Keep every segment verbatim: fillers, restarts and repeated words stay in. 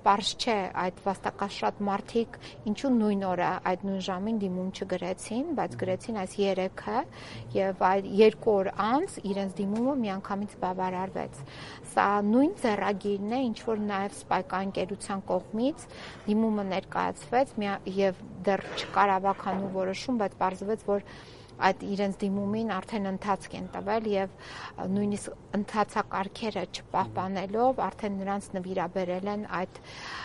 պարզ չէ այդ վաստակաշատ մարդիկ ինչու նույն օրը այդ նույն ժամին դիմում չգրեցին, բայց գրեցին այս երեքը եւ այդ երկու օր անց իրենց դիմումը միանգամից բավարարվեց։ Սա նույն ձեռագիրն է, ինչ որ նաեւ Spike ընկերության կողմից դիմումը ներկայացվեց եւ դեռ չկար ավականու որոշում, բայց պարզվեց, որ այդ իրենց դիմումին արդեն ընթացք են տվել եւ նույնիսկ ընթացակարգերը չպահպանելով արդեն նրանց նվիրաբերել են այդ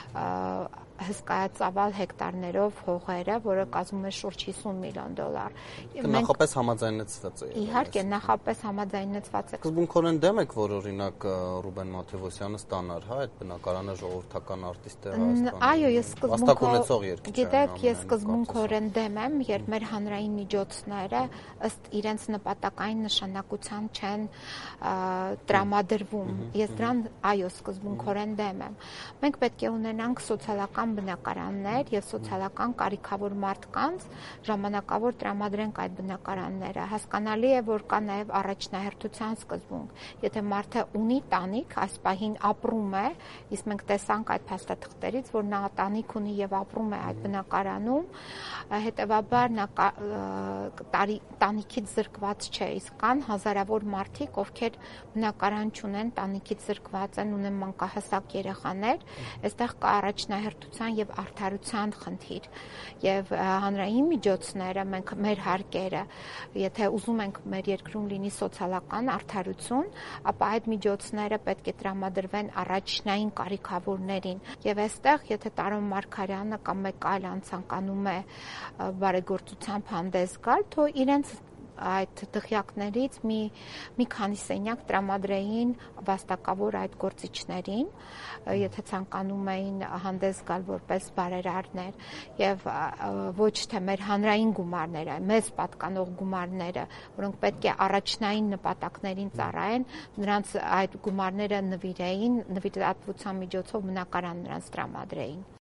հսկայածավալ հեկտարներով հողերը, որը կազմում է շուրջ հիսուն միլիոն դոլար։ Նախապես համաձայնեցված է։ Իհարկե, նախապես համաձայնեցված է։ Սկզբունքորեն դեմ եք, որ օրինակ Ռուբեն Մաթևոսյանը ստանար, հա, այդ բնակարանը ժողովրդական արտիստ է Հայաստանում։ Այո, ես սկզբունքորեն գիտեք, ես սկզբունքորեն դեմ եմ, երբ մեր հանրային միջոցները ըստ իրենց նպատակային նշանակության չեն տրամադրվում։ Ես դրան այո, սկզբունքորեն դեմ եմ։ Մենք պետք է ունենանք սոցիալական բնակարաններ եւ սոցիալական կարիքավոր մարդկանց ժամանակավոր տրամադրենք այդ բնակարանները։ Հասկանալի է, որ կա նաեւ առաջնահերթության սկզբունք։ Եթե մարդը ունի տանիք, այս պահին ապրում է, իսկ մենք տեսանք այդ փաստաթղթերից, որ նա տանիք ունի եւ ապրում է այդ բնակարանում, հետեւաբար նա տարի տանիքից զրկված չէ, իսկ կան հազարավոր մարդիկ, ովքեր բնակարան չունեն, տանիքից զրկված են, ունեն մանկահասակ երեխաներ, այստեղ կա առաջնահերթության եւ արդարության խնդիր եւ հանրային միջոցները մենք մեր հարկերը եթե ուզում ենք մեր երկրում լինի սոցիալական արդարություն, ապա այդ միջոցները պետք է տրամադրվեն առաջնային կարիքավորներին եւ այստեղ եթե Տարոն Մարգարյանը կամ մեկ այլ անցանկանում է բարեգործությամբ հանդես գալ, թող իրենց այդ դղյակներից մի մի քանի սենյակ տրամադրեին վաստակավոր այդ գործիչներին, եթե ցանկանում էին հանդես գալ որպես բարերարներ եւ ոչ թե մեր հանրային գումարները, մեզ պատկանող գումարները, որոնք պետք է առաջնային նպատակներին ծառայեն, նրանց այդ գումարները նվիրեին, նվիրատվության միջոցով բնակարան նրանց տրամադրեին։